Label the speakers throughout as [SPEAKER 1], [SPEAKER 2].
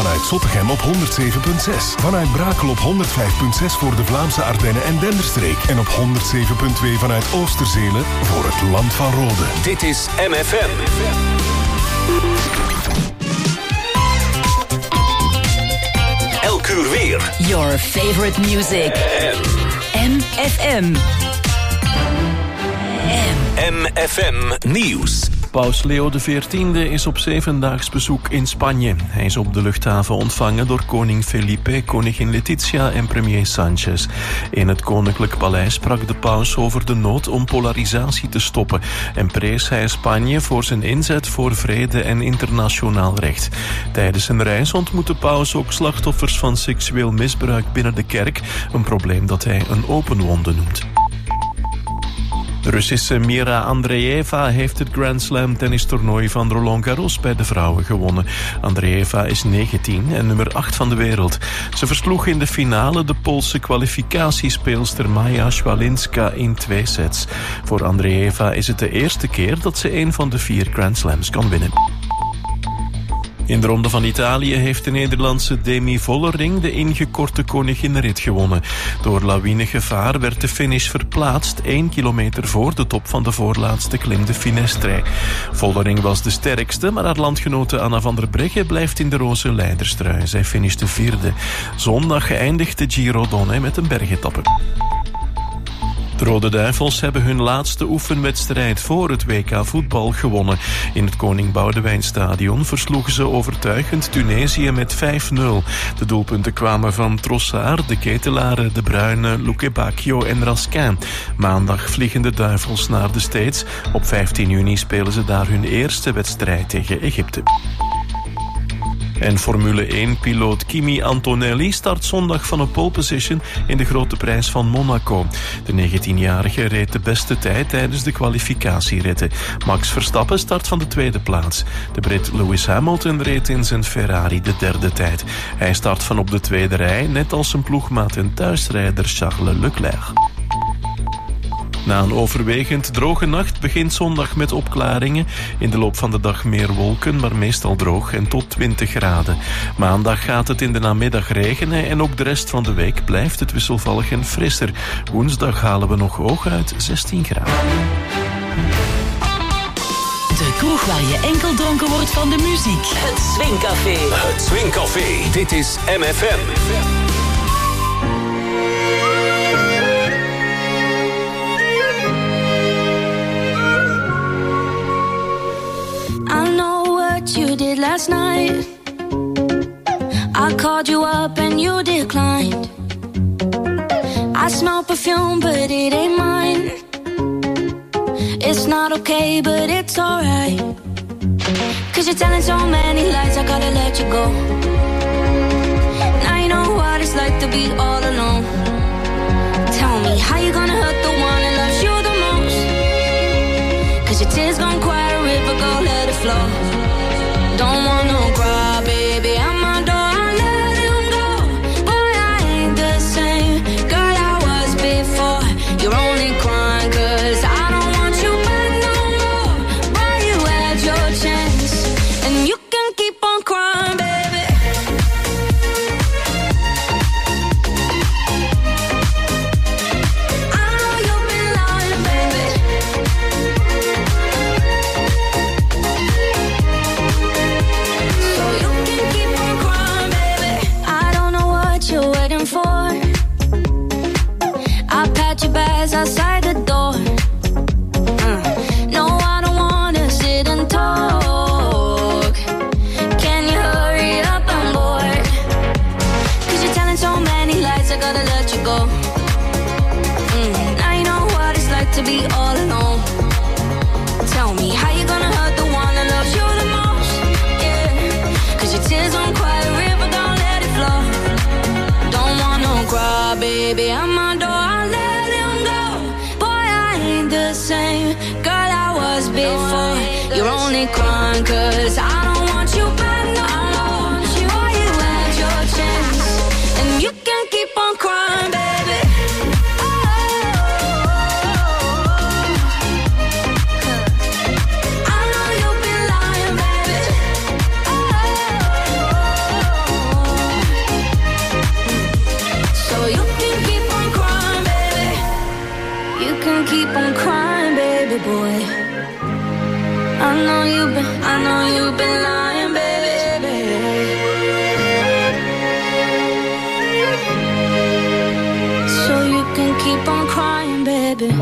[SPEAKER 1] Vanuit Zottegem op 107.6. Vanuit Brakel op 105.6 voor de Vlaamse Ardennen en Denderstreek. En op 107.2 vanuit Oosterzelen voor het Land van Rode.
[SPEAKER 2] Dit is MFM. Elk uur weer.
[SPEAKER 3] Your favorite music. MFM.
[SPEAKER 2] MFM Nieuws.
[SPEAKER 4] Paus Leo XIV is op 7-daags bezoek in Spanje. Hij is op de luchthaven ontvangen door koning Felipe, koningin Letizia en premier Sanchez. In het koninklijk paleis sprak de paus over de nood om polarisatie te stoppen en prees hij Spanje voor zijn inzet voor vrede en internationaal recht. Tijdens zijn reis ontmoet de paus ook slachtoffers van seksueel misbruik binnen de kerk, een probleem dat hij een open wonde noemt. De Russische Mira Andreeva heeft het Grand Slam tennistoernooi van Roland Garros bij de vrouwen gewonnen. Andreeva is 19 en nummer 8 van de wereld. Ze versloeg in de finale de Poolse kwalificatiespeelster Maja Swalinska in 2 sets. Voor Andreeva is het de eerste keer dat ze een van de 4 Grand Slams kan winnen. In de Ronde van Italië heeft de Nederlandse Demi Vollering de ingekorte koninginnenrit gewonnen. Door lawinegevaar werd de finish verplaatst 1 kilometer voor de top van de voorlaatste klim de Finestre. Vollering was de sterkste, maar haar landgenote Anna van der Breggen blijft in de roze leiderstrui. Zij finishte 4e. Zondag eindigt de Giro Donne met een bergetappe. De Rode Duivels hebben hun laatste oefenwedstrijd voor het WK voetbal gewonnen. In het Koning Boudewijnstadion versloegen ze overtuigend Tunesië met 5-0. De doelpunten kwamen van Trossard, De Ketelaere, De Bruyne, Luque Bacchio en Raskin. Maandag vliegen de Duivels naar de States. Op 15 juni spelen ze daar hun eerste wedstrijd tegen Egypte. En Formule 1-piloot Kimi Antonelli start zondag van een pole position in de Grote Prijs van Monaco. De 19-jarige reed de beste tijd tijdens de kwalificatieritten. Max Verstappen start van de 2e plaats. De Brit Lewis Hamilton reed in zijn Ferrari de 3e tijd. Hij start van op de 2e rij, net als zijn ploegmaat en thuisrijder Charles Leclerc. Na een overwegend droge nacht begint zondag met opklaringen. In de loop van de dag meer wolken, maar meestal droog en tot 20 graden. Maandag gaat het in de namiddag regenen en ook de rest van de week blijft het wisselvallig en frisser. Woensdag halen we nog hooguit 16 graden.
[SPEAKER 3] De kroeg waar je enkel dronken wordt van de muziek. Het Swingcafé.
[SPEAKER 2] Het Swingcafé. Dit is MFM.
[SPEAKER 5] You did last night. I called you up and you declined. I smell perfume but it ain't mine. It's not okay but it's alright. 'Cause you're telling so many lies, I gotta let you go. Now you know what it's like to be all alone. Tell me how you gonna hurt the one that loves you the most. 'Cause your tears gon' quiet a river, go let it flow. Don't wanna cry, baby, I'm my door, I let him go. Boy, I ain't the same girl I was before. You're only crying 'cause I don't want you back no more. Boy, you had your chance, and you can keep on crying, baby. I know you've been lying, baby. For I packed your bags outside the door. No, I don't wanna sit and talk. Can you hurry up? I'm bored. 'Cause you're telling so many lies, I gotta let you go. Now you know what it's like to be all alone. Tell me how you gonna hurt the one that loves you the most. Yeah, 'cause your tears don't quiet a river, don't let it flow. Don't wanna cry, baby, I'm my door, I let him go. Boy, I ain't the same girl I was before. You're only crying 'cause I don't want you back no more. Boy, you had your chance, and you can keep on crying, baby. I know you've been lying, baby. I know you've been lying, baby. So you can keep on crying, baby.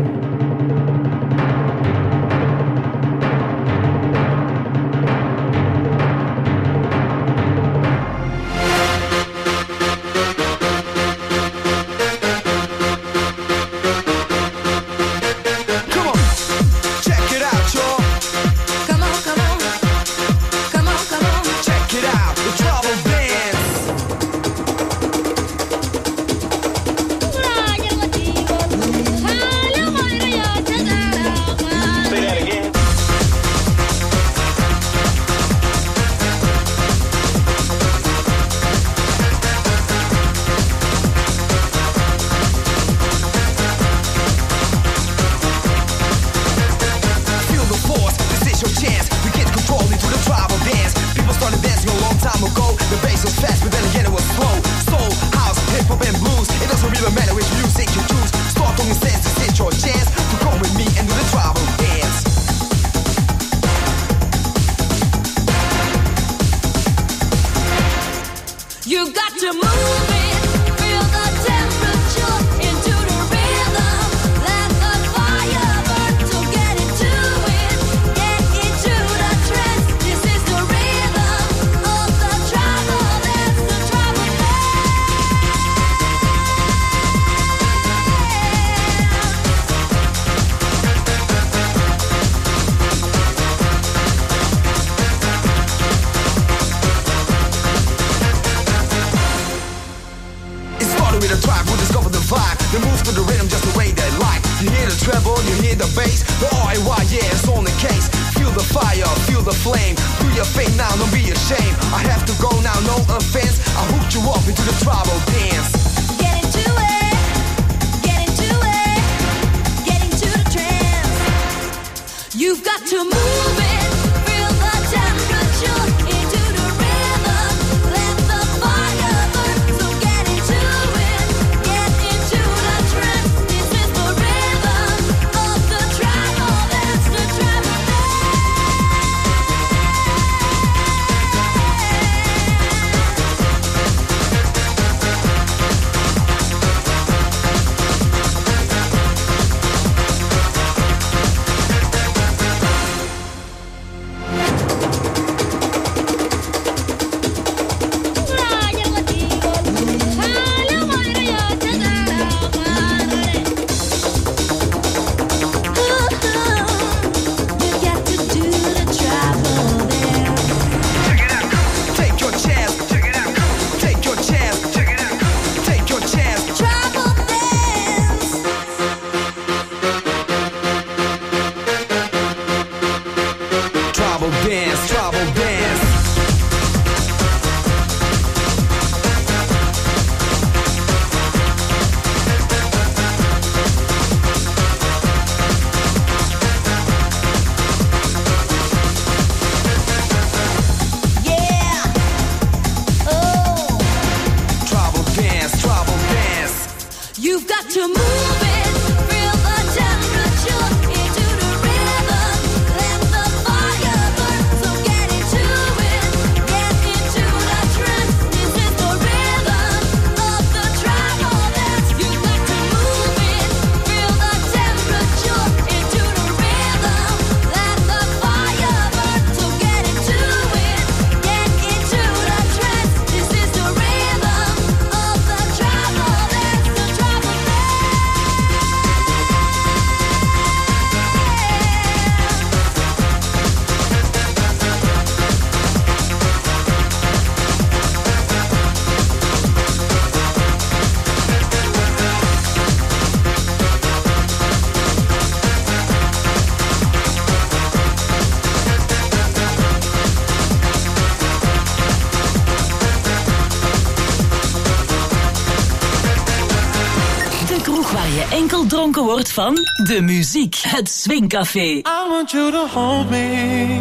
[SPEAKER 3] enkel dronken wordt van de muziek. Het Swingcafé.
[SPEAKER 6] I want you to hold me.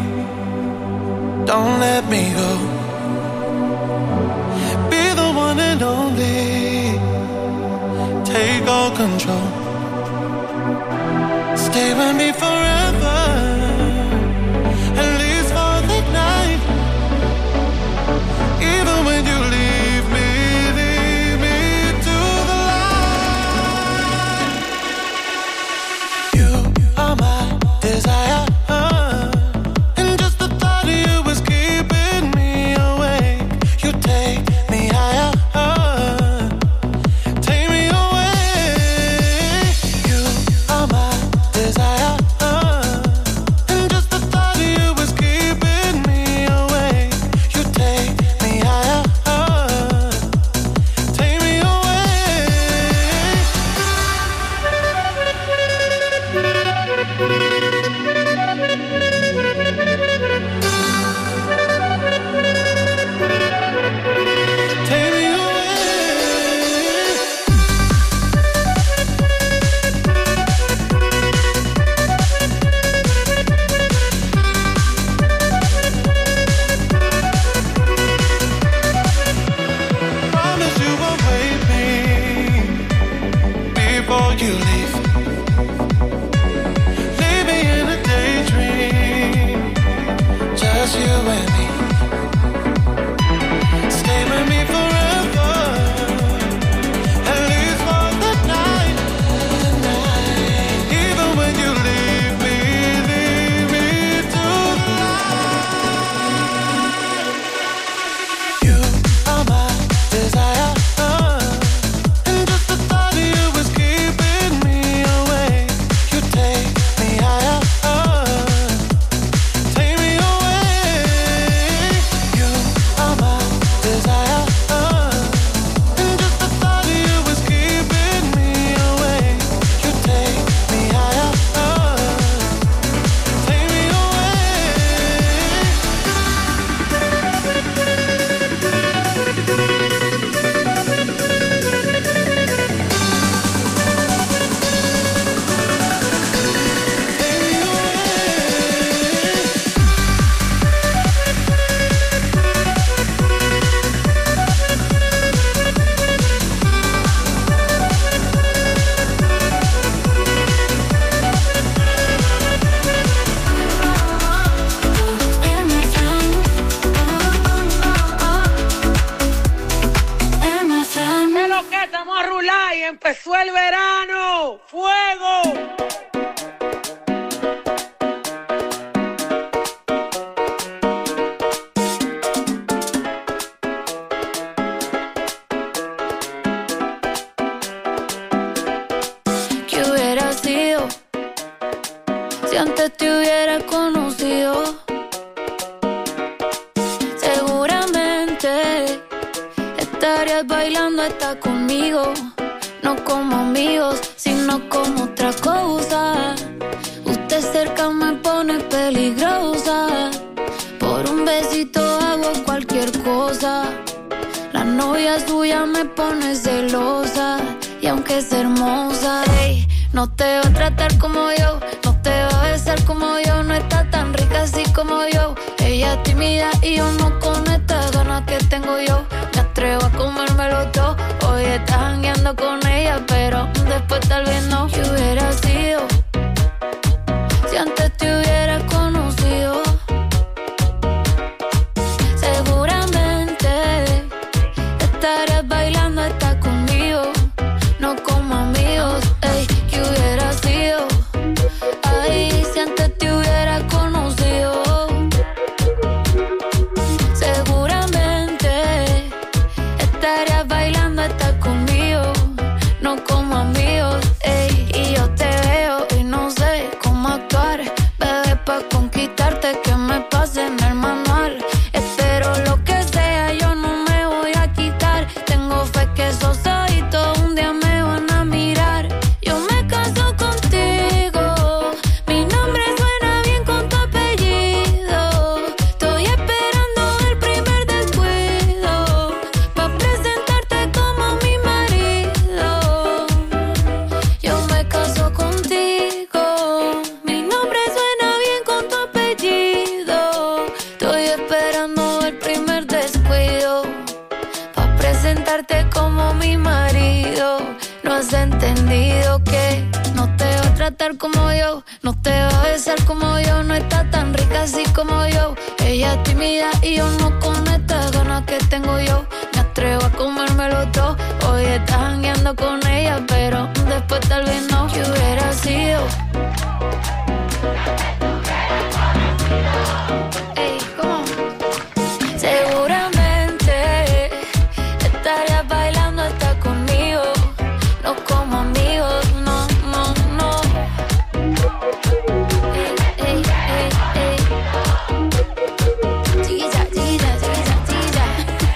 [SPEAKER 6] Don't let me go. Be the one and only. Take all control. Stay with me forever.
[SPEAKER 7] empezó el verano. ¡Fuego!
[SPEAKER 5] ¿Qué hubiera sido si antes te hubiera conocido? Seguramente estarías bailando hasta conmigo. No como amigos, sino como otra cosa. Usted cerca me pone peligrosa. Por un besito hago cualquier cosa. La novia suya me pone celosa. Y aunque es hermosa, hey, no te va a tratar como yo, no te va a besar como yo, no está tan rica así como yo. Ella es tímida y yo no con estas ganas que tengo yo. Me atrevo a comérmelo todo. Hoy estás jangueando con ella, pero después tal vez no. ¿Qué hubiera sido si antes te hubiera conocido? Seguramente estarías bailando hasta conmigo. No como amigos, ey, ¿qué hubiera sido? Ay, si antes te hubiera conocido. Seguramente estarías bailando hasta conmigo. No como amigos, ey, y yo te veo y no sé cómo actuar. Bebé, pa' conquistarte que me pase en el manual. Espero lo que sea, yo no me voy a quitar. Tengo fe que esos ojitos un día me van a mirar. Yo me caso contigo, mi nombre suena bien con tu apellido. Estoy esperando el primer descuido pa' presentarte como mi marido. Yo me caso contigo, mi nombre suena bien con tu apellido. Estoy esperando el primer descuido pa' presentarte como mi marido. No has entendido que no te va a tratar como yo, no te va a besar como yo, no está tan rica así como yo. Ella es tímida y yo no con estas ganas que tengo yo. Me atrevo a comérmelo todo. Hoy estás jangueando con ella, pero después tal vez no. ¿Qué hubiera sido? Ey, ¿cómo? Seguramente estarías bailando hasta conmigo. No como amigos, no, no, no. Ey, ey, ey, ey. Chiquilla, chiquilla, chiquilla, chiquilla.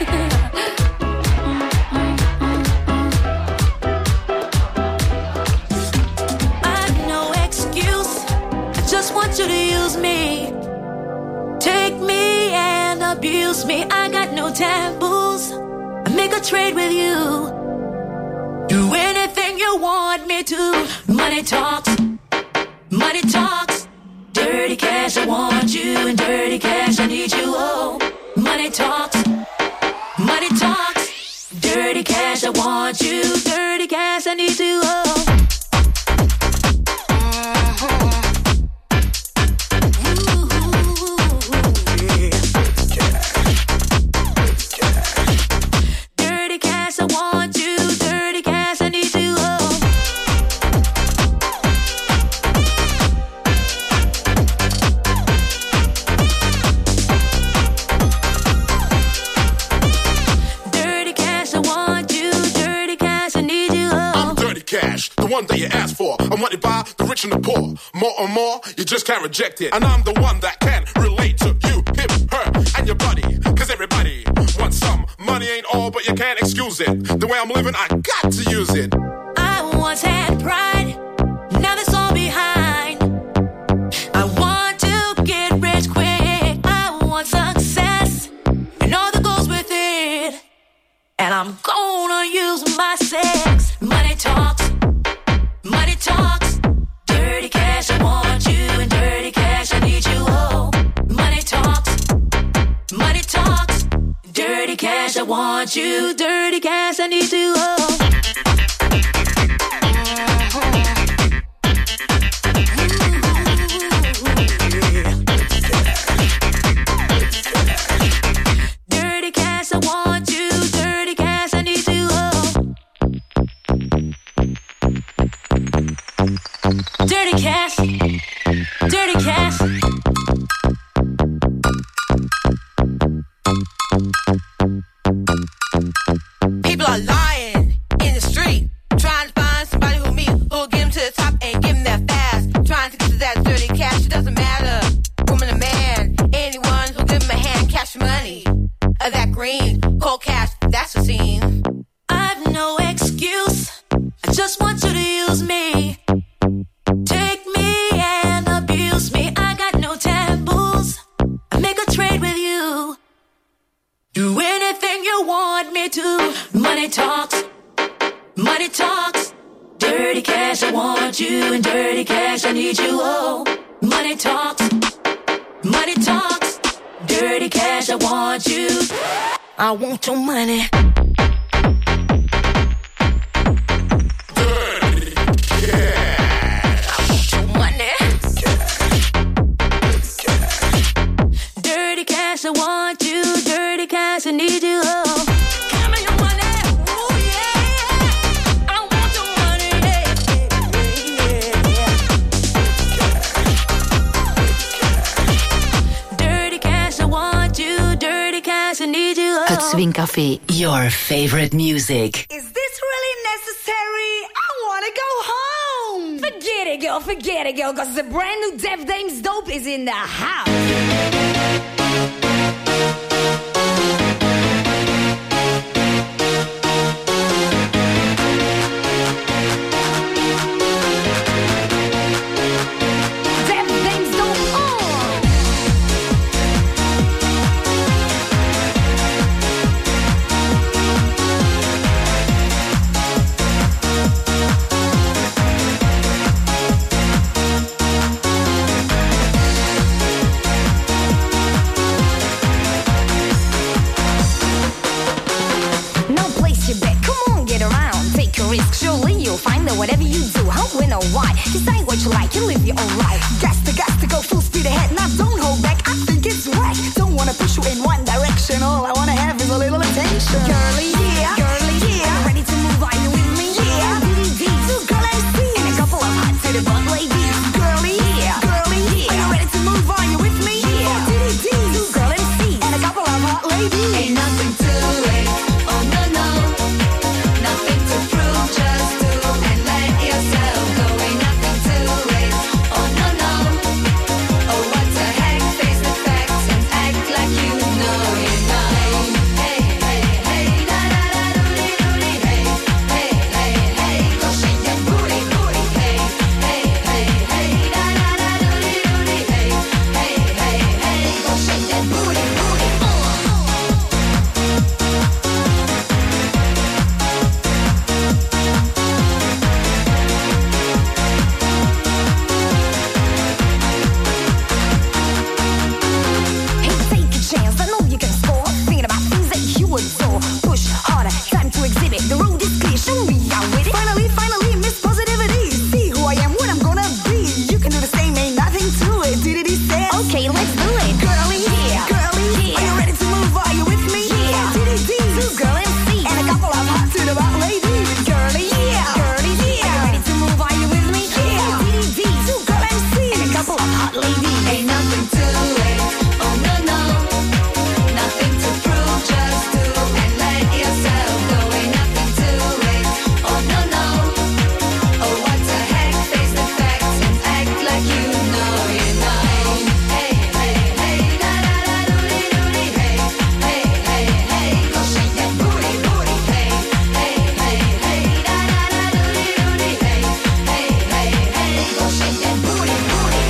[SPEAKER 8] I've no excuse. I just want you to use me. Take me and abuse me. I got no taboos. I make a trade with you. Do anything you want me to. Money talks. Money talks. Dirty cash, I want you. And dirty cash, I need you. Oh, money talks. Money talks. Dirty cash, I want you. Dirty cash, I need you. Oh. Dirty cash, I want you. Dirty cash, I need you. Oh. Dirty cash, I want you. Dirty cash, I need you. Oh.
[SPEAKER 9] I'm dirty cash, the one that you asked for. I'm wanted by the rich and the poor. More and more, you just can't reject it. And I'm the one that can relate to you, him, her, and your buddy. Cause everybody wants some. Money ain't all, but you can't excuse it. The way I'm living, I got to use it.
[SPEAKER 8] I once had pride, now that's all behind. I want to get rich quick. I want success and all that goes with it. And I'm gonna use my sex. Money talks. Money talks. Dirty cash, I want you. And dirty cash, I need you. Oh, money talks. Money talks. Dirty cash, I want you. Dirty cash, I need you. Oh. Dirty cash, I want you. Dirty cash, I need you. Oh. Cold cash, that's the scene. I've no excuse. I just want you to use me. Take me and abuse me. I got no taboos. I make a trade with you. Do anything you want me to. Money talks. Money talks. Dirty cash, I want you. And dirty cash, I need you. Oh, money talks. Money talks. Dirty cash, I want you. I want your money. I want you, dirty cash, I need you, oh. Give me your money, oh yeah. I want your money, yeah. Dirty cash, I want you, dirty cash, I need you, oh.
[SPEAKER 3] Het Swingcafé, your favorite music.
[SPEAKER 10] Is this really necessary? I wanna go home. Forget it, girl, cause the brand new Def Dames Dope is in the house.
[SPEAKER 11] Whatever you do, how, when, or why. Decide what you like and live your own life. Got to go full speed ahead. Now don't hold back, I think it's right. Don't wanna push you in one direction. All I wanna have is a little attention. Girlie, yeah, yeah. I'm ready to move, are you with me? Yeah, DVDs, two girl MCs, and a couple of hot to the butt ladies. Girlie, yeah, are you ready to move, are you with me? Yeah, DVDs, two girl MCs, and a couple of hot ladies.
[SPEAKER 8] Ain't nothing to it, oh no, no. Nothing to prove, just do and let yourself go. Ain't nothing to it, oh no, no. Oh, what the heck, face the facts and act like you know you're not. Hey, hey, hey, da da da doody doody, hey, hey, hey, hey, go shake that booty, booty, hey, hey, hey, hey, da da da doody doody, hey, hey, hey, hey, go shake that booty, booty.
[SPEAKER 11] Hey, take a chance, I know you can score. Thinking about things that you adore. Push harder, time to exhibit. The road is clear, show me how with it. Finally, Miss Positivity. See who I am, what I'm gonna be. You can do the same, ain't nothing to it. Did he say? Okay, let's do it. Girlie, yeah. Are you ready to move? Are you with me? Yeah. DDD, two girl MC, and a couple of hot to the butt ladies. Girlie, yeah. Are you ready to move? Are you with me? Yeah. DDD, two girl MC, and a couple of hot ladies.
[SPEAKER 8] Ain't nothing to it, oh no, no. Nothing to prove, just do and let yourself go. Ain't nothing to it, oh no, no. Oh, what the heck, face the facts and act like you know you're not. Hey, hey, hey, da da da doody doody, hey, hey, hey, hey, go shake that booty, booty, hey, hey, hey, hey, da da da doody doody, hey, hey, hey, hey, go shake that booty, booty.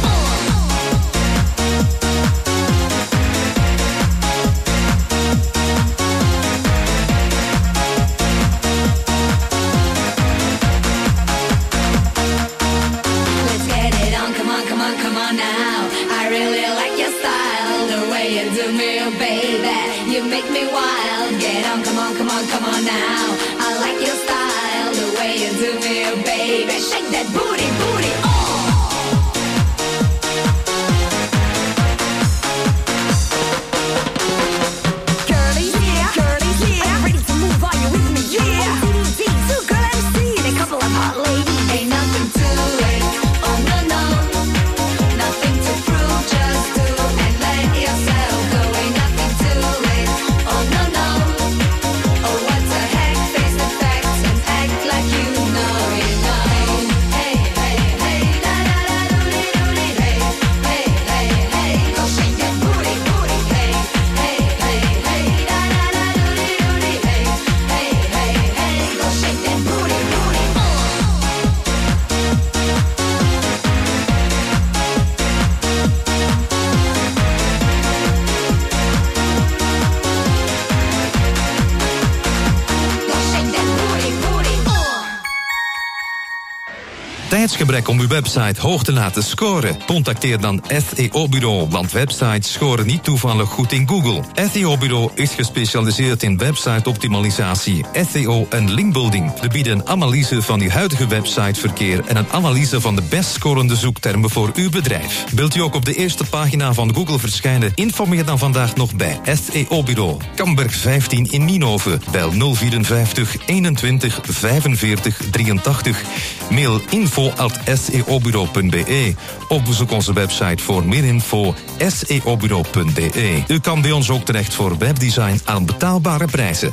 [SPEAKER 8] Let's get it on, come on, come on, come on now. I really like your style, the way you do me, oh baby. You make me wild. Get on, come on, come on, come on now. I like your style, the way you do me, oh baby. Shake that booty, booty, oh.
[SPEAKER 11] Girlie, yeah. Are you ready to move? Are you with me? Yeah. DDD, two girl MC, and a couple of hot ladies.
[SPEAKER 8] Ain't nothing to it, oh no, no. Nothing to prove, just do and let yourself go. Ain't nothing to it, oh no, no. Oh, what the heck, face the facts and act like you know you're not. Hey, hey, hey,
[SPEAKER 12] tijdsgebrek om uw website hoog te laten scoren? Contacteer dan SEO-bureau, want websites scoren niet toevallig goed in Google. SEO-bureau is gespecialiseerd in website-optimalisatie, SEO en linkbuilding. We bieden een analyse van uw huidige websiteverkeer en een analyse van de best scorende zoektermen voor uw bedrijf. Wilt u ook op de eerste pagina van Google verschijnen? Informeer dan vandaag nog bij SEO-bureau. Kamberg 15 in Nienhoven. Bel 054 21 45 83. Mail info@seobureau.be of bezoek onze website voor meer info seobureau.be. U kan bij ons ook terecht voor webdesign aan betaalbare prijzen.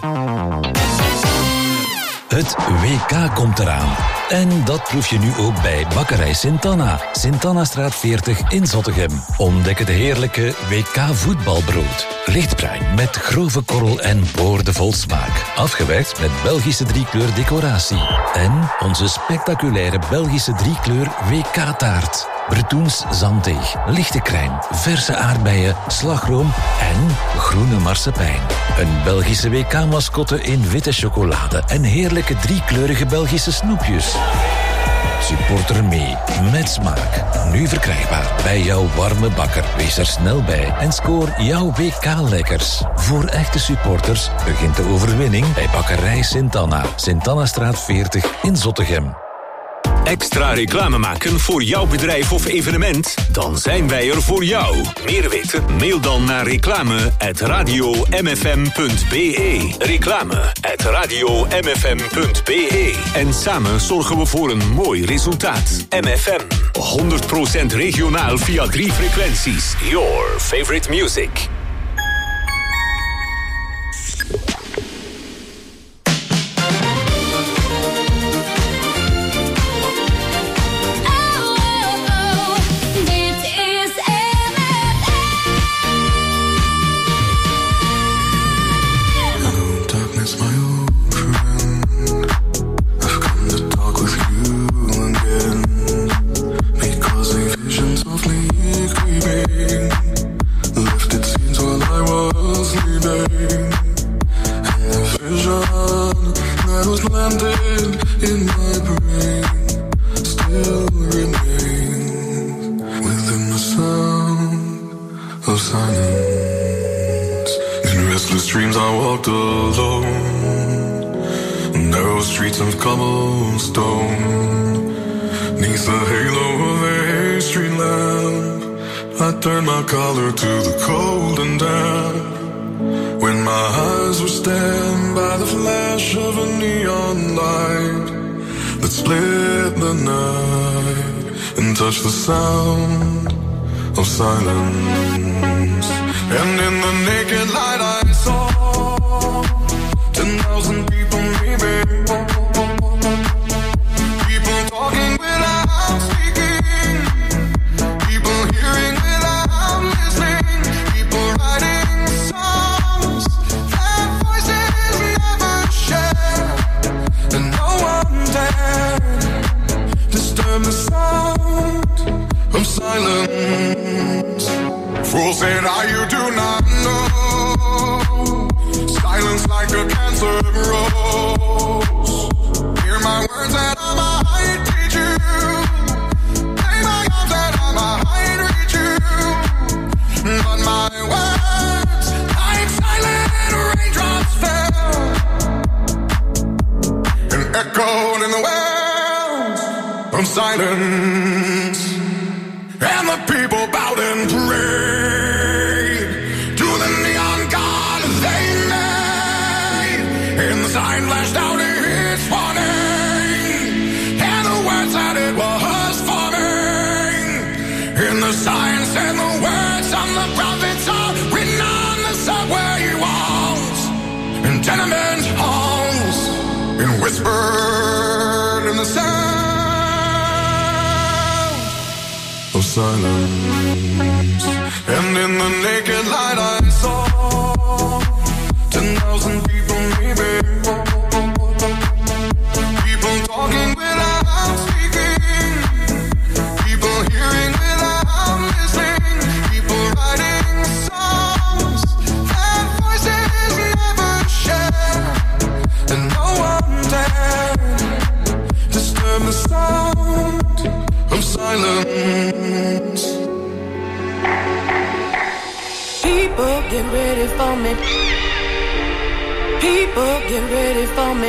[SPEAKER 13] Het WK komt eraan. En dat proef je nu ook bij Bakkerij Sint-Anna. Sint-Annastraat 40 in Zottegem. Ontdek het heerlijke WK voetbalbrood. Lichtbruin met grove korrel en boordevol smaak. Afgewerkt met Belgische driekleur decoratie. En onze spectaculaire Belgische driekleur WK-taart. Bretoens zanddeeg, lichte crème, verse aardbeien, slagroom en groene marsepein. Een Belgische WK-mascotte in witte chocolade en heerlijke driekleurige Belgische snoepjes. Supporter mee, met smaak. Nu verkrijgbaar bij jouw warme bakker. Wees er snel bij en scoor jouw WK-lekkers. Voor echte supporters begint de overwinning bij Bakkerij Sint-Anna. Sint-Annastraat 40 in Zottegem.
[SPEAKER 2] Extra reclame maken voor jouw bedrijf of evenement? Dan zijn wij er voor jou. Meer weten? Mail dan naar reclame@radiomfm.be. Reclame@radiomfm.be. En samen zorgen we voor een mooi resultaat. MFM. 100% regionaal via 3 frequenties. Your favorite music.
[SPEAKER 14] Collar to the cold and damp. When my eyes were stabbed by the flash of a neon light that split the night and touched the sound of silence. And in the naked light I saw 10,000 people maybe. People talking without speaking. People hearing without listening. People writing songs that voices never share. And no one dared disturb the sound of silence. Fools said, you do not know. Silence like a cancer grows. Hear my words that I might teach you. Play my arms that I might reach you. But my words, like silent raindrops, fell and echoed in the wells of silence. And the people bowed and prayed to the neon god they made. And the sign flashed out its warning, and the words that it was forming. And the sign said the words on the prophets are written on the subway walls and tenement halls, and whispered in the sound of silence. And in the naked light I saw 10,000 people maybe. People talking without speaking. People hearing without listening. People writing songs that voices never share. And no one dared disturb the sound
[SPEAKER 6] get ready for me. People, get ready for me.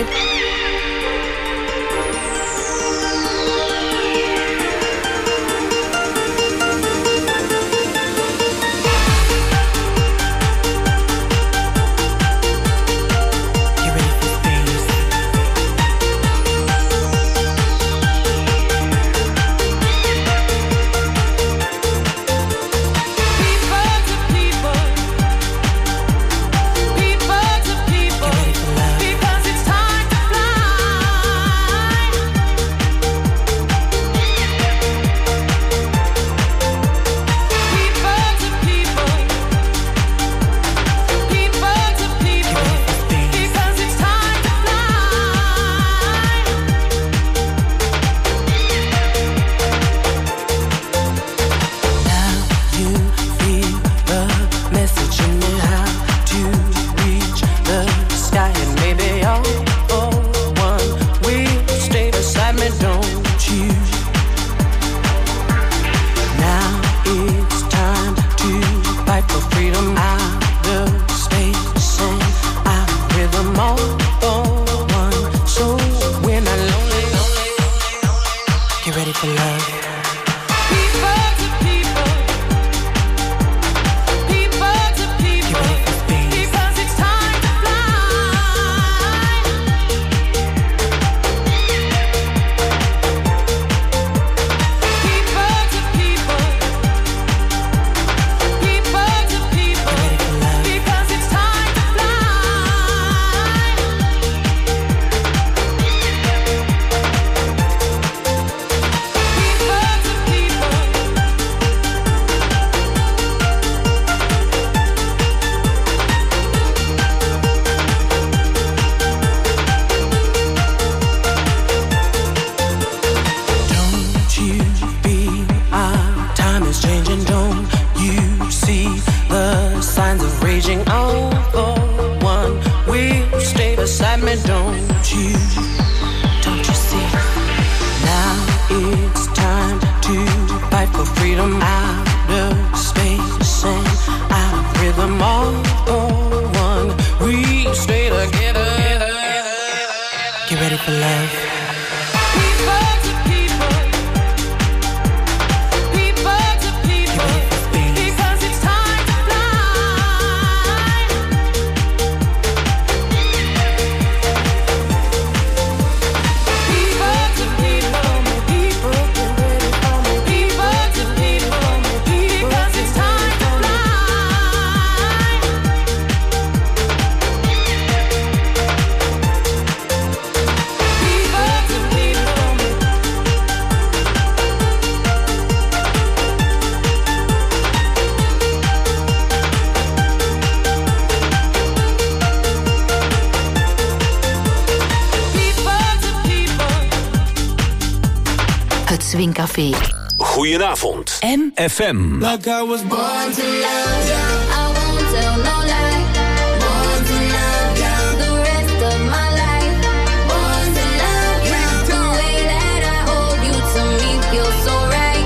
[SPEAKER 3] Swingcafé.
[SPEAKER 2] Goedenavond. FM.
[SPEAKER 6] Like I was born to love ya.
[SPEAKER 5] I won't tell no lie. Born to love ya. The rest of my life. Born to love ya. The way that I hold you to me feels so right.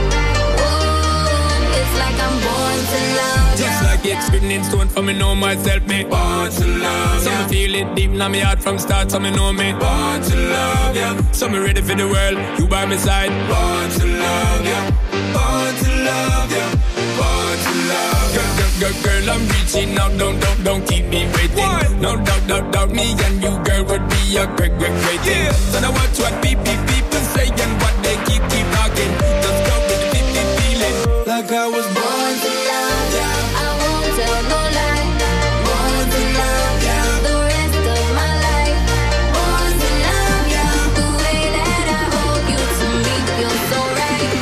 [SPEAKER 5] Oh, it's like I'm born to love ya.
[SPEAKER 15] Just like it's written in stone for me know myself, me born to love ya. So me feel it deep in my heart from start, so me know me born to love ya. So me ready for the world, you by my side. Born to love ya. Born to love ya. Born to love ya. Girl, I'm reaching out, don't keep me waiting. What? No doubt, me and you, girl, would be a great thing. Yeah. So now watch what people say and what they keep talking. Just go with the feeling.
[SPEAKER 6] Like I was born to love ya.
[SPEAKER 5] I won't tell no lie. Born to love ya. The rest of my life. Born to love ya. The way that I hold you to me feels so right.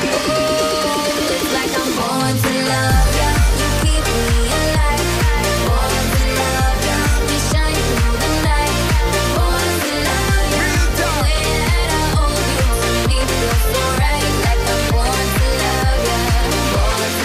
[SPEAKER 5] Oh, it's like I'm born to love ya. You keep me alive. Born to love ya. We shine through the night. Born to love ya. The way that I hold you to me feels so right. Like I'm born to love ya. Born to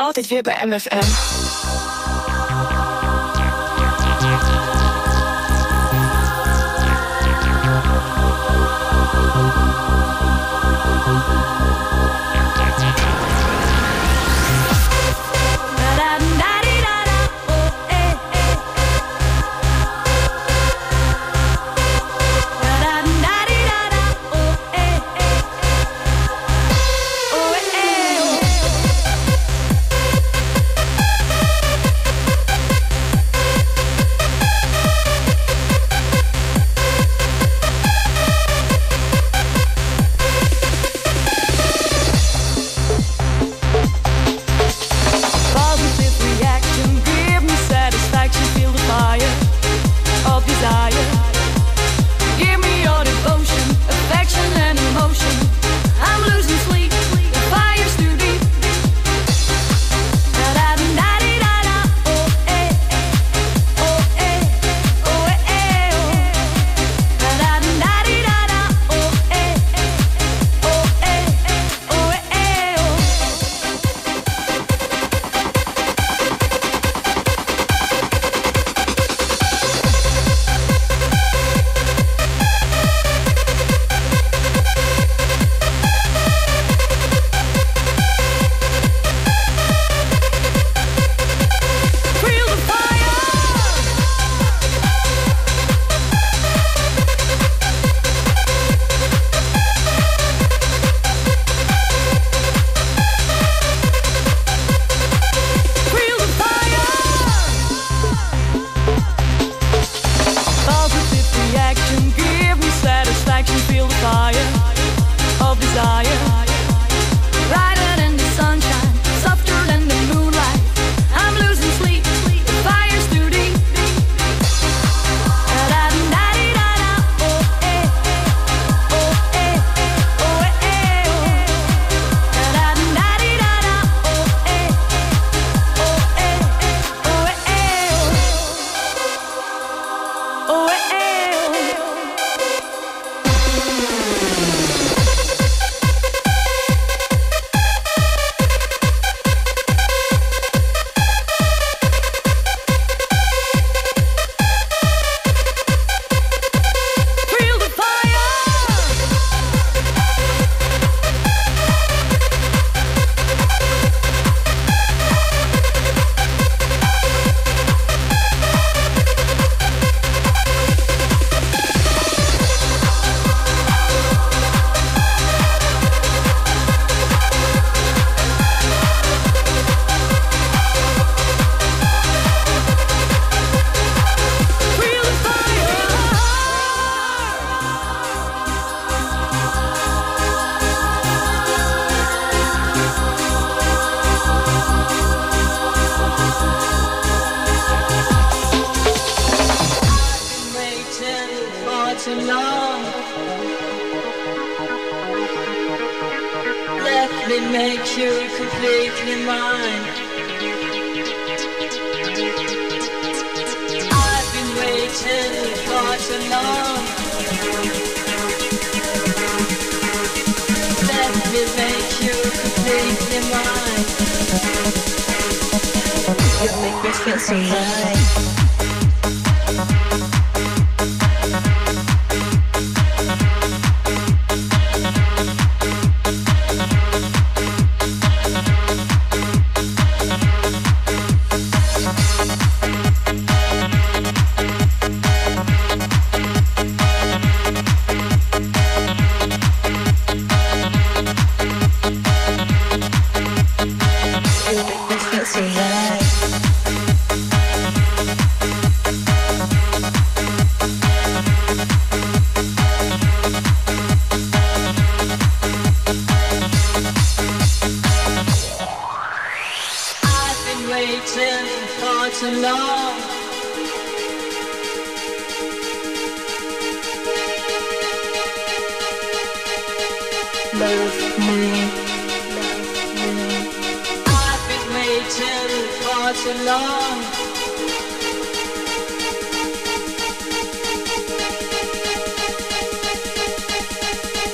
[SPEAKER 16] altijd weer bij MFM.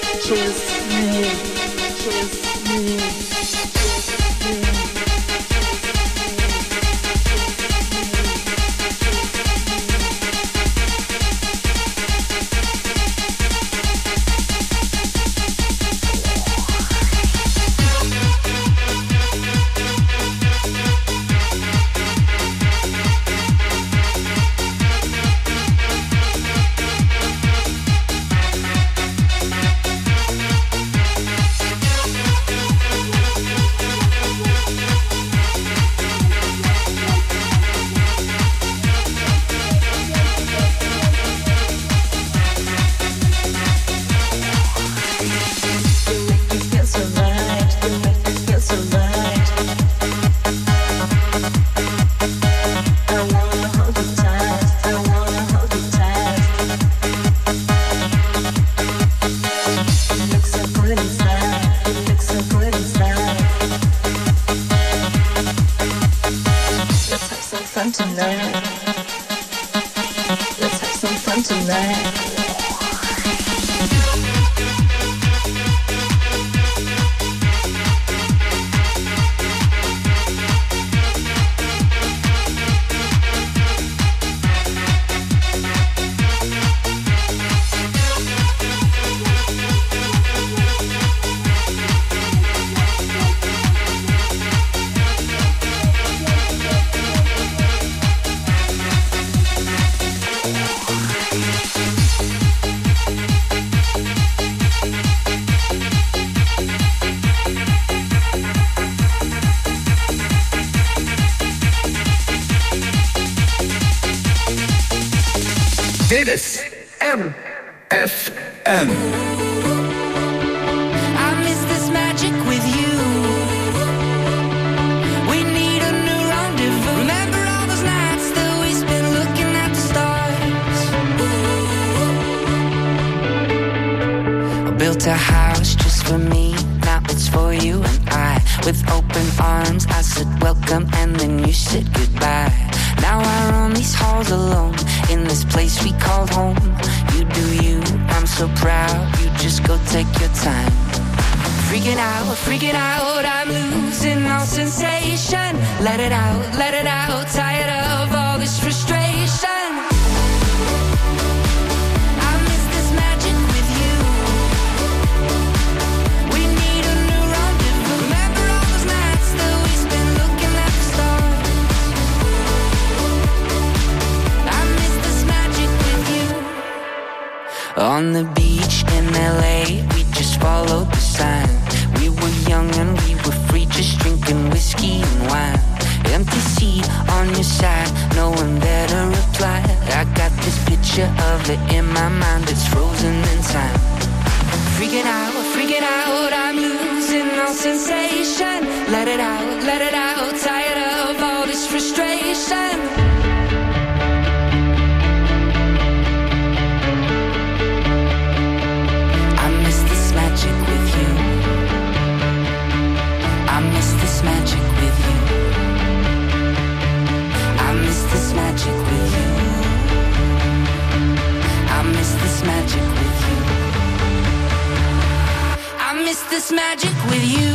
[SPEAKER 17] Kiss me, kiss me, kiss me.
[SPEAKER 16] tonight. Let's have some fun tonight.
[SPEAKER 17] Dit is MFM.
[SPEAKER 8] I miss this magic with you. We need a new rendezvous. Remember all those nights that we spent looking at the stars. I built a house just for me. Now it's for you and I. With open arms I said welcome and then you said goodbye. Now I roam these halls alone in this place we called home. You do you, I'm so proud. You just go take your time. Freaking out, I'm losing all sensation. Let it out, tired of all this frustration. I miss this magic with you. We need a new rendezvous. Remember all those nights that we spent looking at the stars. I miss this magic with you. On the beach in LA, we just followed the sign. We were young and we were free, just drinking whiskey and wine. Empty seat on your side, no one there to reply. I got this picture of it in my mind that's frozen in time. Freaking out, I'm losing all sensation. Let it out, tired of all this frustration. I miss this magic with you. I miss this magic with you. I miss this magic with you. I miss this magic with you. I miss this magic with you.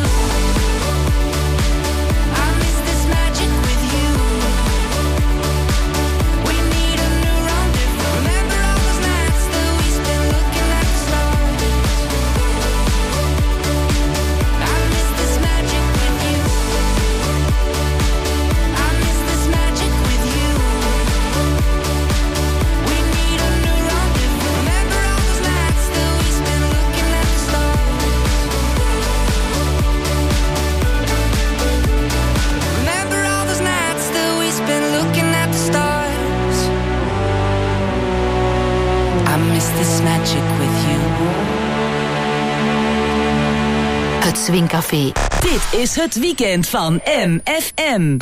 [SPEAKER 8] I miss this magic with you. We need a new rendezvous. Remember all those nights that we spent looking at the stars. I miss this magic with you. I miss this magic with you. We need a new rendezvous. Remember all those nights that we spent looking at the stars. Remember all those nights that we spent looking at the stars. I miss this magic with you.
[SPEAKER 3] Het Swingcafé. Dit is het weekend van MFM.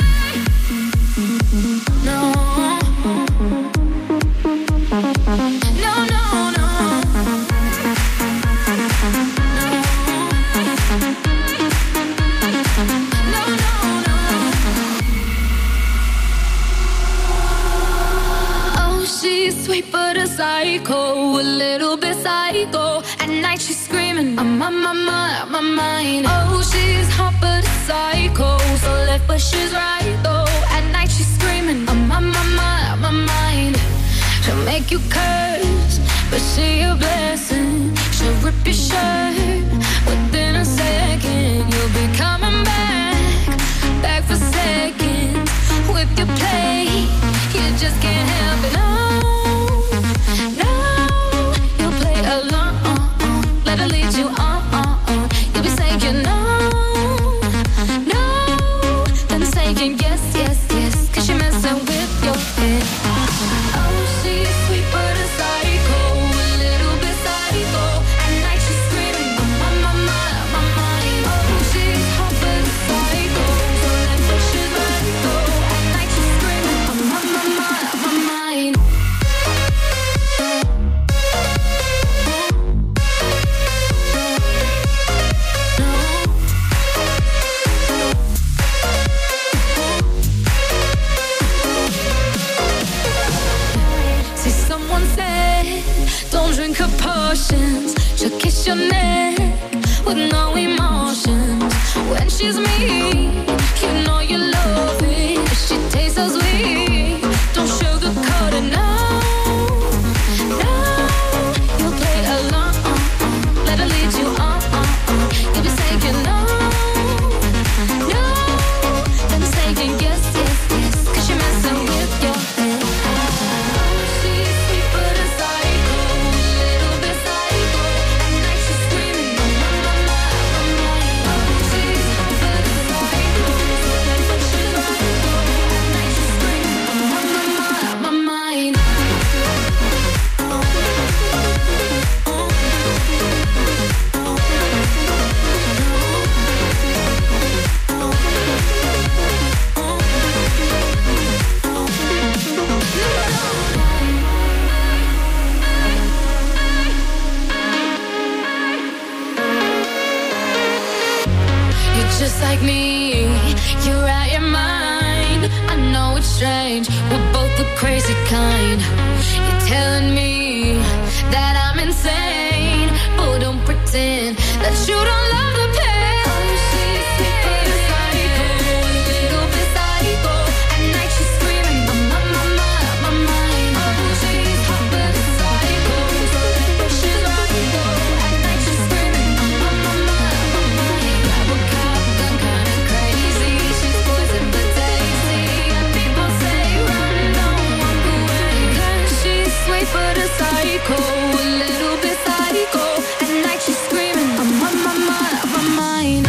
[SPEAKER 5] Oh, she's sweet but a psycho, a little bit psycho. At night she's screaming, I'm on my mind. Oh, she's hot but a psycho, so left but she's right though. At night she's screaming, I'm on my mind. She'll make you curse, but she a blessing. She'll rip your shirt within a second. You'll be coming back for seconds with your play. You just can't help it. No, you'll play along. Let her lead you on. You'll be saying no, then saying yes, 'cause you're messing with your head. Oh, she's sweet but a psycho, a little bit psycho. At night she's screaming, I'm on my mind. Oh, she's hot but a psycho, so left but she's right though. At night she's screaming, I'm on oceans. She'll kiss your neck with no emotions. When she's mean, you know you love it. If she tastes so sweet, don't sugarcoat it, no. No, you'll play along, let her lead you on. You'll be saying no, no, then saying yes, yes, yes, 'cause you're messing with your head. She's sweet but a psycho, a little bit psycho. At night she's screaming, my, my, my, my, my. She's hot but a psycho, but she's psycho. At night she's screaming, my, my, my, my mind. You're just like me, you're out your mind. I know it's strange, we're both the crazy kind. You're telling me that I'm insane, but don't pretend that you don't love the pain. She's sweet but a psycho, a little bit psycho. At night she's screaming, my, my, my, my mind. She's hot but a psycho, but she's psycho. At night she's screaming, my, my, my, my mind. Grab a cop, gun kinda crazy. She's poison but tasty, and people say run, don't walk away. 'Cause she's sweet but a psycho, a little bit psycho. At night she's screaming, my, my, my, my mind.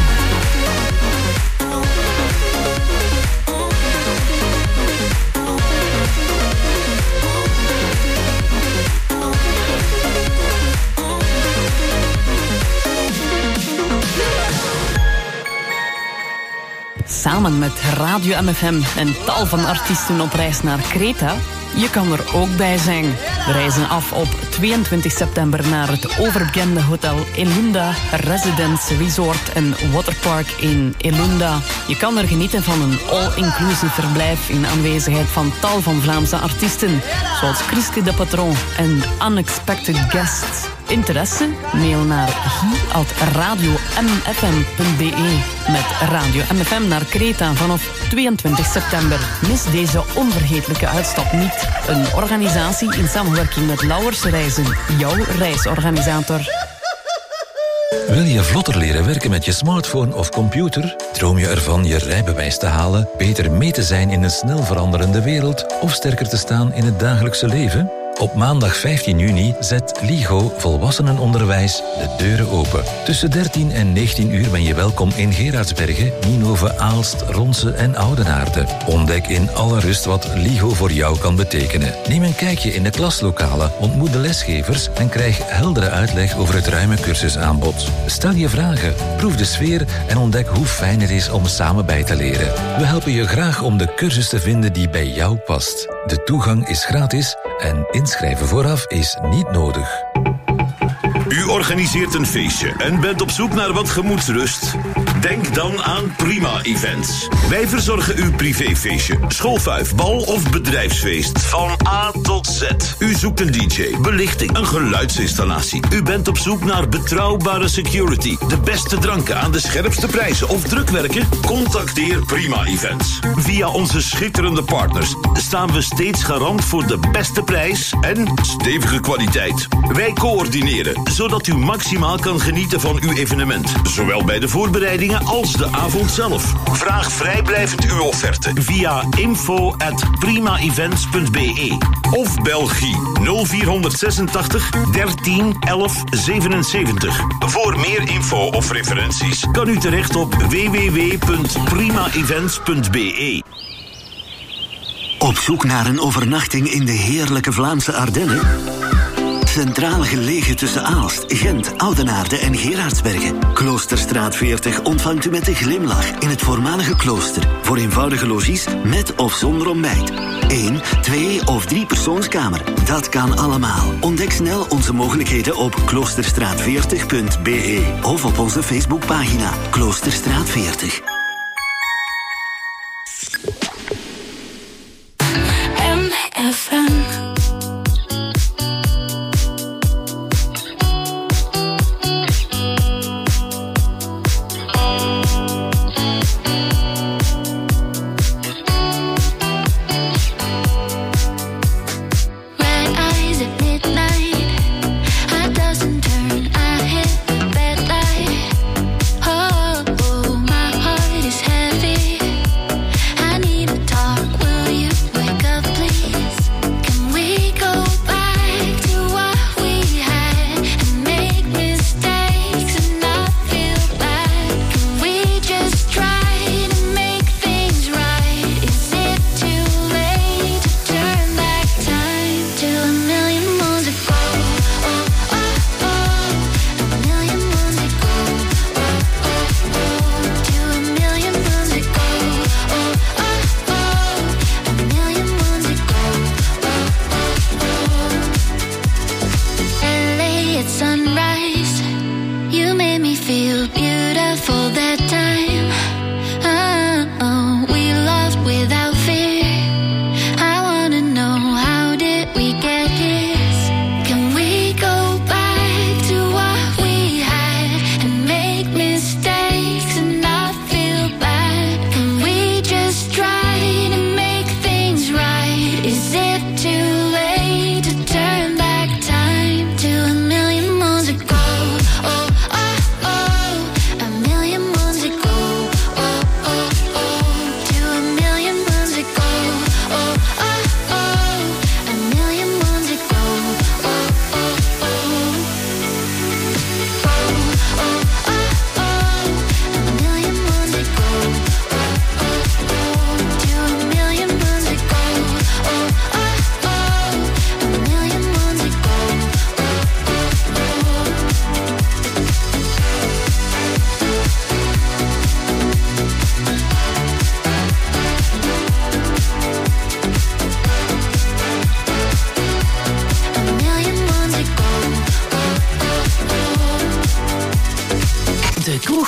[SPEAKER 17] Samen met Radio MFM en tal van artiesten op reis naar Kreta. Je kan er ook bij zijn. We reizen af op 22 september naar het overbekende hotel Elunda Residence Resort en Waterpark in Elunda. Je kan er genieten van een all-inclusive verblijf in aanwezigheid van tal van Vlaamse artiesten, zoals Chriske de Patron en Unexpected Guests. Interesse? Mail naar hi@radiomfm.be. Met Radio MFM naar Kreta vanaf 22 september. Mis deze onvergetelijke uitstap niet. Een organisatie in samenwerking met Lauwers Reizen, jouw reisorganisator.
[SPEAKER 13] Wil je vlotter leren werken met je smartphone of computer? Droom je ervan je rijbewijs te halen, beter mee te zijn in een snel veranderende wereld of sterker te staan in het dagelijkse leven? Op maandag 15 juni zet LIGO Volwassenenonderwijs de deuren open. Tussen 13 en 19 uur ben je welkom in Gerardsbergen, Nienhoven, Aalst, Ronse en Oudenaarde. Ontdek in alle rust wat LIGO voor jou kan betekenen. Neem een kijkje in de klaslokalen, ontmoet de lesgevers en krijg heldere uitleg over het ruime cursusaanbod. Stel je vragen, proef de sfeer en ontdek hoe fijn het is om samen bij te leren. We helpen je graag om de cursus te vinden die bij jou past. De toegang is gratis en inschrijven vooraf is niet nodig.
[SPEAKER 18] U organiseert een feestje en bent op zoek naar wat gemoedsrust? Denk dan aan Prima Events. Wij verzorgen uw privéfeestje, schoolfuif, bal of bedrijfsfeest. Van A tot Z. U zoekt een DJ, belichting, een geluidsinstallatie. U bent op zoek naar betrouwbare security, de beste dranken aan de scherpste prijzen of drukwerken? Contacteer Prima Events. Via onze schitterende partners staan we steeds garant voor de beste prijs en stevige kwaliteit. Wij coördineren, zodat u maximaal kan genieten van uw evenement. Zowel bij de voorbereidingen als de avond zelf. Vraag vrijblijvend uw offerte via info@primaevents.be of Belgie 0486 13 11 77. Voor meer info of referenties kan u terecht op www.primaevents.be.
[SPEAKER 19] Op zoek naar een overnachting in de heerlijke Vlaamse Ardennen? Centraal gelegen tussen Aalst, Gent, Oudenaarde en Gerardsbergen. Kloosterstraat 40 ontvangt u met een glimlach in het voormalige klooster. Voor eenvoudige logies met of zonder ontbijt. 1, 2 of 3 persoonskamer. Dat kan allemaal. Ontdek snel onze mogelijkheden op kloosterstraat40.be of op onze Facebookpagina Kloosterstraat 40.
[SPEAKER 5] MFM.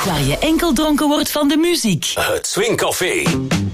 [SPEAKER 3] waar je enkel dronken wordt van de muziek.
[SPEAKER 2] Het Swingcafé.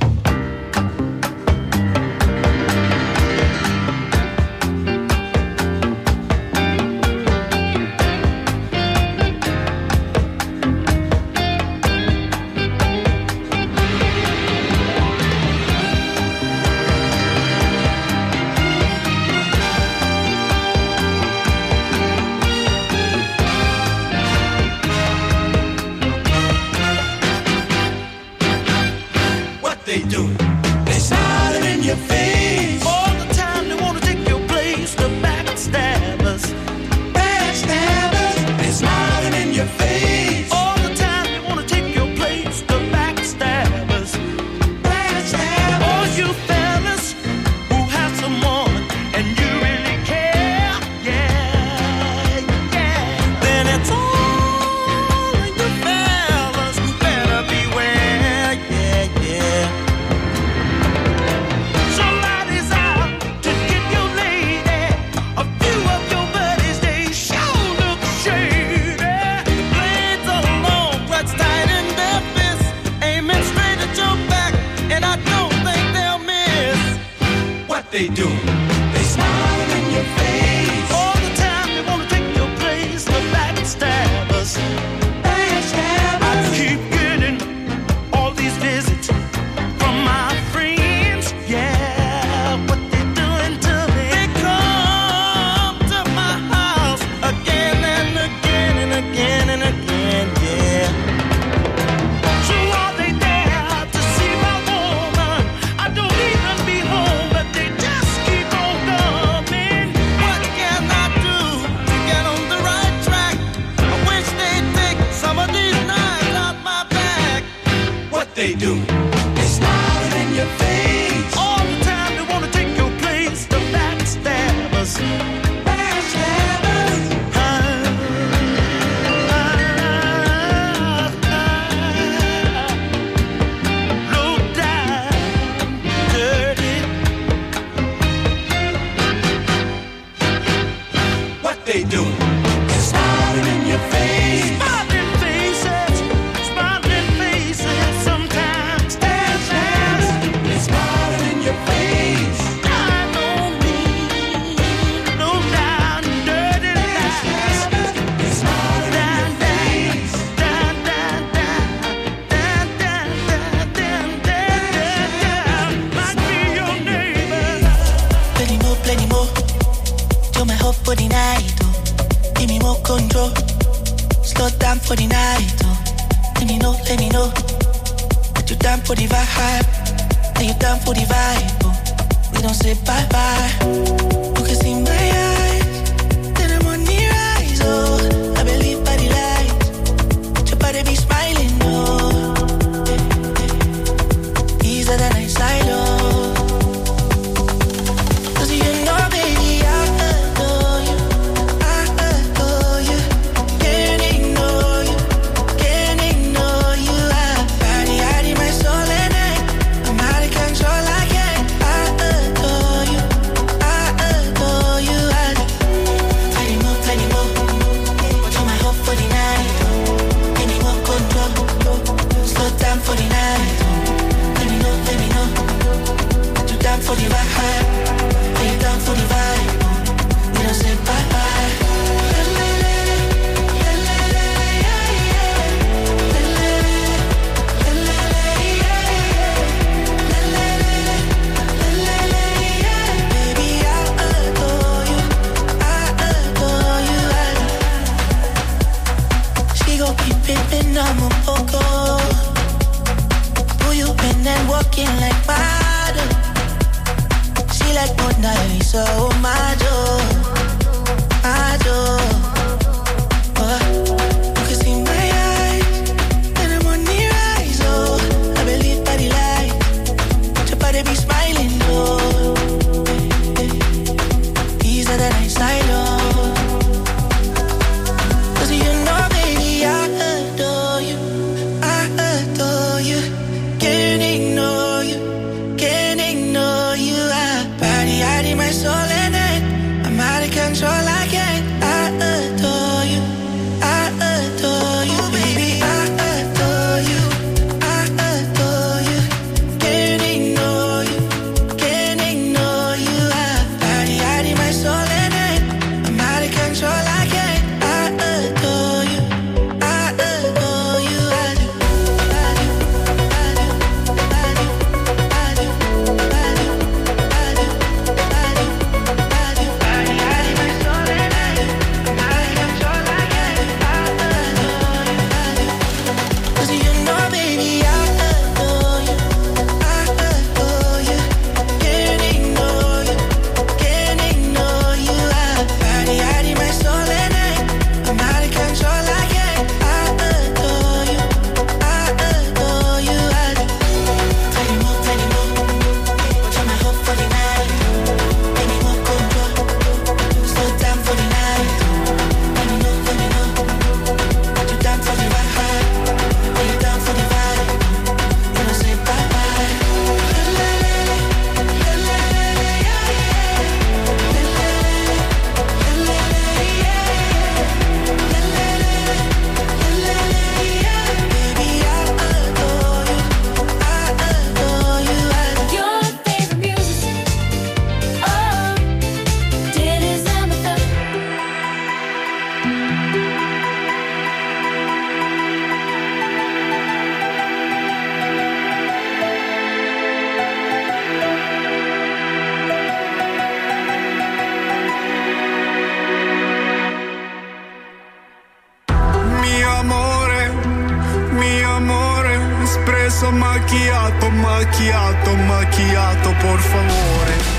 [SPEAKER 6] They do. They smiling in your face all the time. They wanna take your place. The backstabbers, backstabbers. They smiling in your face all the time. They wanna take your place. The backstabbers, backstabbers. All you fellas who have someone and you really care, yeah, yeah. Then it's all of you fellas who better beware, yeah, yeah. Somebody's out to get your lady. A few of your buddies, they sure look shady. The blades are long, clutched tight in their fists, aiming straight at your back, and I don't think they'll miss what they do. They smiling in your face all the time. They wanna take your place. The backstabbers, backstabbers. I keep getting all these visits from my friends, yeah, what they doing to me. They come to my house again and again and again and again, yeah. So are they there to see my woman? I don't even be home, but they just keep on coming. What can I do to get on the right track? I wish they'd take some of these knives out my back. What they do? They smiling in your face all the time. They wanna take your place. The backstabbers, backstabbers. Low down, dirty. What they do? They're smiling in your face. Smiling faces, smiling faces. Sometimes backstabbers. They're smiling in your face. I don't mean low down, dirty lies. They're smiling in your face. Down, down, down, down, down, down, down, down. Might be your neighbor.
[SPEAKER 20] Plenty more. You're my hope for the night, oh. Give me more control. Slow down for the night, oh. Let me know. That you down for the vibe. Are you down for the vibe, oh. We don't say bye-bye. You can see my eyes. Then I'm on the rise, oh. I believe by the light. Your body be smiling, oh. Easier than I silo. Cause you know, baby, I adore you. I adore you. Can't ignore you. Can't ignore you. I in my soul and I'm out of control. I can't. I adore you. I adore you. Plenty more. But you're my hope for the night. Any more control. Slow down for the night. Let me know. That you down for the vibe. Are you down for the vibe? We don't say bye-bye. Baby, I adore you. I adore you. She gon' keep pimpin', I'm a poco. Who you been and walking like model? She like Mona Lisa, oh my joy, my joy. You can see my eyes, and I'm on the rise, oh. I believe by the light, your body be smiling, oh. Easier than I silo. Cause you know, baby, I adore you. I adore you. Can't ignore you. Can't ignore you. I in my soul and I'm out of control. I can't. I adore you. I adore you, baby. I
[SPEAKER 21] espresso macchiato, macchiato, macchiato, por favore.